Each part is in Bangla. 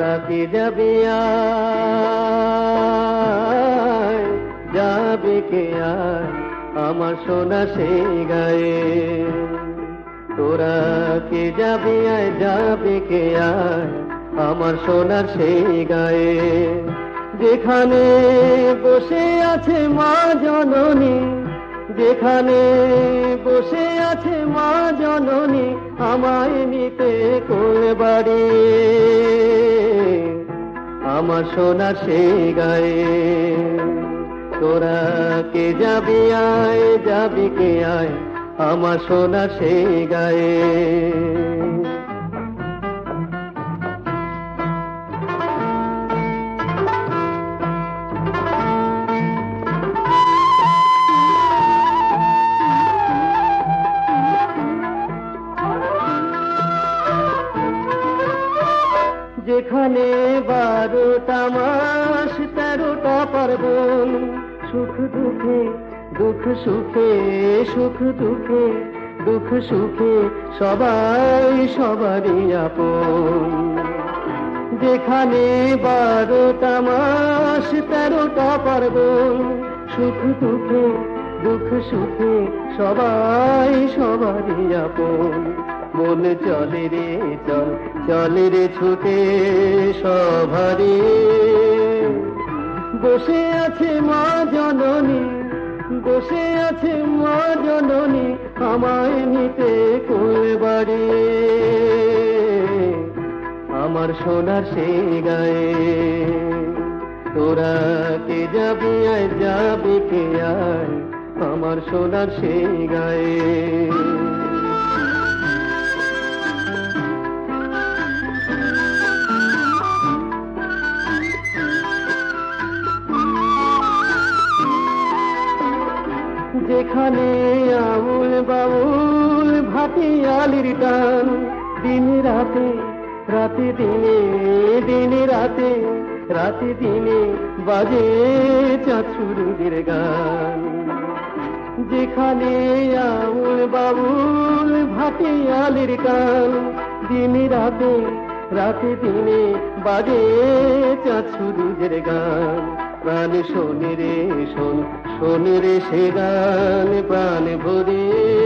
তোরা কি যাবি আয়, যাবি কে আয় আমার সোনা সেই গায়ে। তোরা কি যাবি আয়, যাবি কে আয় আমার সোনার সেই গায়ে। যেখানে বসে আছে মা জননী, যেখানে বসে আছে মা জননী আমায় নিতে কোল বাড়ি, আমার সোনার সেই গায়ে। তোরা কে যাবি আয়, যাবি কে আয় আমার সোনার সেই গায়ে। যেখানে 12টা মাস 13টা পার্বণ, সুখ দুঃখে দুঃখ সুখে, সুখ দুঃখে দুঃখ সুখে সবাই সবারই আপন। যেখানে 12টা মাস 13টা পার্বণ, সুখ দুঃখে দুঃখ সুখে সবাই সবারই আপন। মন চলে রে চল, চলে রে ছুটে সবারই, বসে আছে মা জননী, বসে আছে মা জননী আমায় নিতে কোল বাড়ি, আমার সোনার সেই গায়ে। তোরা কে যাবি আয়, যাবি কে আয় আমার সোনার সেই গায়ে। যেখানে আউল বাউল ভাটিয়ালির গান, দিন রাতে রাতে দিনে, দিনে রাতে রাতে দিনে বাজে চাঁচুরুদের গান। যেখানে আউল বাউল ভাটিয়ালির গান, দিন রাতে রাতে দিনে বাজে চাঁচুরুদের গান। প্রাণ শোনে রে শোন, শোনে রে সে গান প্রাণ ভরে,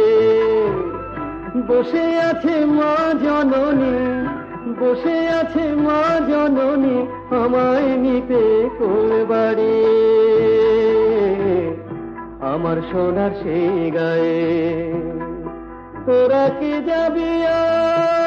বসে আছে মা জননী, বসে আছে মা জননী আমায় নিতে কোল বাড়ি, আমার সোনার সেই গায়ে। তোরা কি যাবি আয়।